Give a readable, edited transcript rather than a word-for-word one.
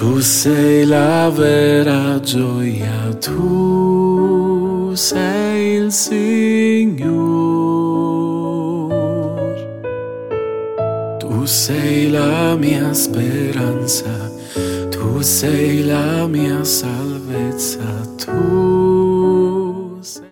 Tu sei la vera gioia, tu sei il Signore. Tu sei la mia speranza, tu sei la mia salvezza, tu